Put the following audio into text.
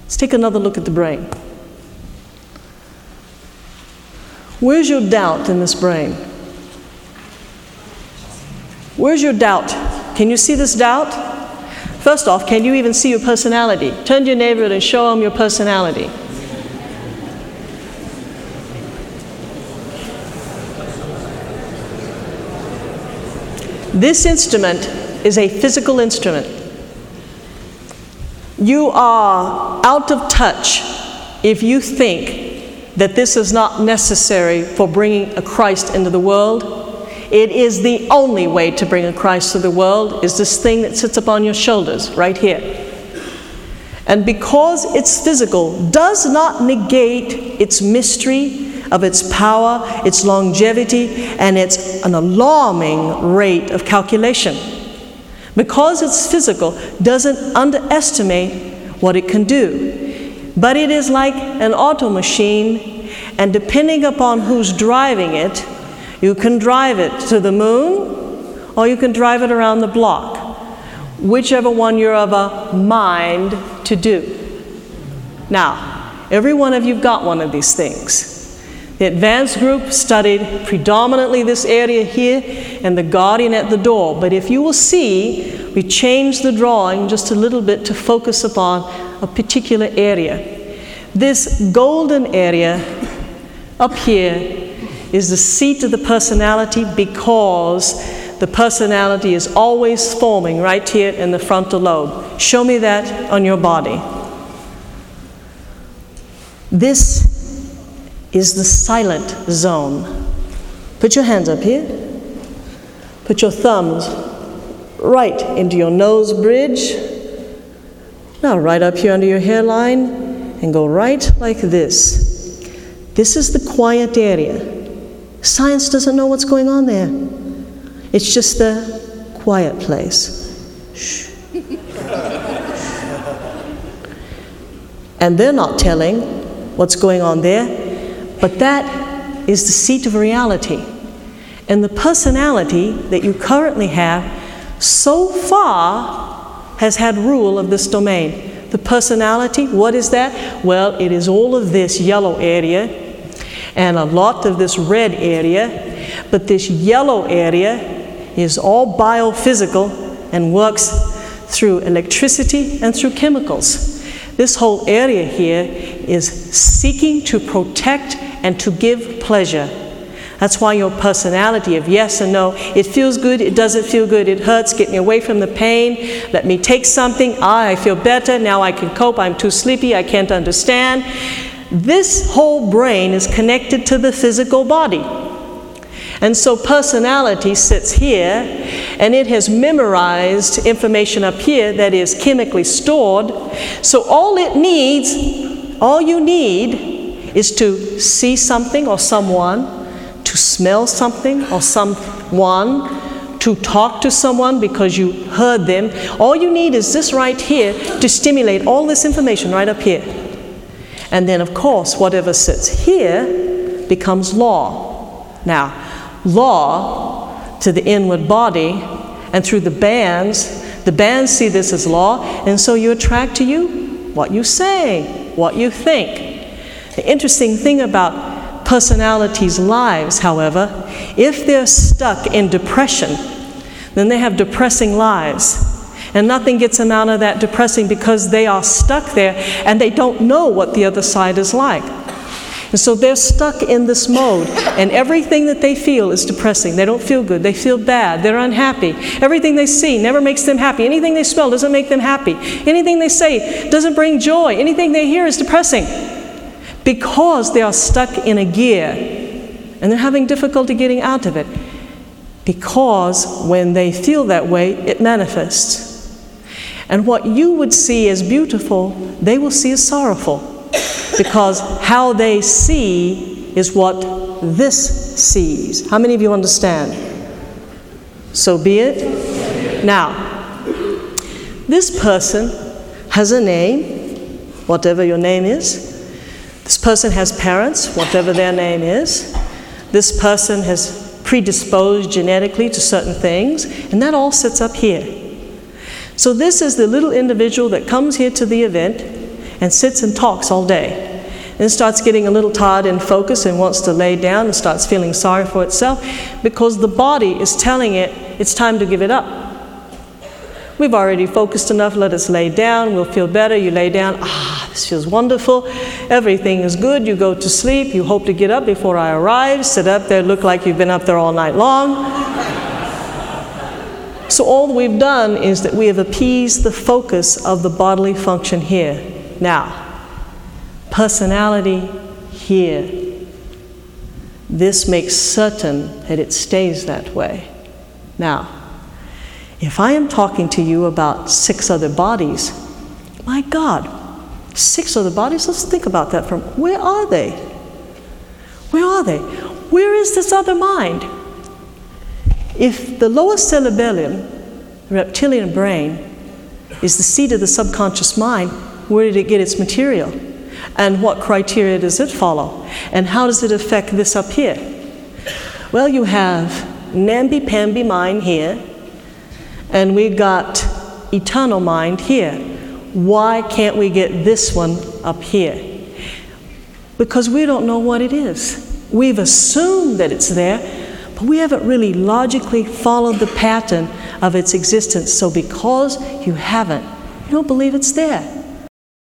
Let's take another look at the brain. Where's your doubt in this brain? Where's your doubt? Can you see this doubt? First off, can you even see your personality? Turn to your neighbor and show him your personality. This instrument is a physical instrument. You are out of touch if you think that this is not necessary for bringing a Christ into the world. It is the only way to bring a Christ to the world, is this thing that sits upon your shoulders, right here. And because it's physical, does not negate its mystery of its power, its longevity, and its an alarming rate of calculation. Because it's physical, doesn't underestimate what it can do. But it is like an auto machine, and depending upon who's driving it, you can drive it to the moon, or you can drive it around the block, whichever one you're of a mind to do. Now, every one of you've got one of these things. The advanced group studied predominantly this area here and the guardian at the door. But if you will see, we changed the drawing just a little bit to focus upon a particular area. This golden area up here is the seat of the personality, because the personality is always forming right here in the frontal lobe. Show me that on your body. This is the silent zone. Put your hands up here. Put your thumbs right into your nose bridge. Now right up here under your hairline, and go right like this. This is the quiet area. Science doesn't know what's going on there. It's just the quiet place. Shh. And they're not telling what's going on there, but that is the seat of reality. And the personality that you currently have so far has had rule of this domain. The personality, what is that? Well, it is all of this yellow area and a lot of this red area, but this yellow area is all biophysical and works through electricity and through chemicals. This whole area here is seeking to protect and to give pleasure. That's why your personality of yes and no, it feels good, it doesn't feel good, it hurts, get me away from the pain, let me take something, I feel better, now I can cope, I'm too sleepy, I can't understand. This whole brain is connected to the physical body. And so personality sits here, and it has memorized information up here that is chemically stored. So all you need is to see something or someone, to smell something or someone, to talk to someone because you heard them. All you need is this right here to stimulate all this information right up here. And then, of course, whatever sits here becomes law. Now, law to the inward body and through the bands see this as law, and so you attract to you what you say, what you think. The interesting thing about personalities' lives, however, if they're stuck in depression, then they have depressing lives. And nothing gets them out of that depressing because they are stuck there and they don't know what the other side is like. And so they're stuck in this mode, and everything that they feel is depressing. They don't feel good. They feel bad. They're unhappy. Everything they see never makes them happy. Anything they smell doesn't make them happy. Anything they say doesn't bring joy. Anything they hear is depressing, because they are stuck in a gear and they're having difficulty getting out of it. Because when they feel that way, it manifests. And what you would see as beautiful, they will see as sorrowful, because how they see is what this sees. How many of you understand? So be it. Now, this person has a name, whatever your name is. This person has parents, whatever their name is. This person has predisposed genetically to certain things, and that all sits up here. So this is the little individual that comes here to the event, and sits and talks all day. Then starts getting a little tired in focus and wants to lay down and starts feeling sorry for itself because the body is telling it it's time to give it up. We've already focused enough, let us lay down, we'll feel better. You lay down, this feels wonderful, everything is good, you go to sleep, you hope to get up before I arrive, sit up there, look like you've been up there all night long. So all we've done is that we have appeased the focus of the bodily function here. Now, personality here. This makes certain that it stays that way. Now, if I am talking to you about 6 other bodies, my God, 6 other bodies? Let's think about that from where are they? Where are they? Where is this other mind? If the lower cerebellum, the reptilian brain, is the seat of the subconscious mind, where did it get its material? And what criteria does it follow? And how does it affect this up here? Well, you have namby-pamby mind here, and we got eternal mind here. Why can't we get this one up here? Because we don't know what it is. We've assumed that it's there, but we haven't really logically followed the pattern of its existence. So because you haven't, you don't believe it's there.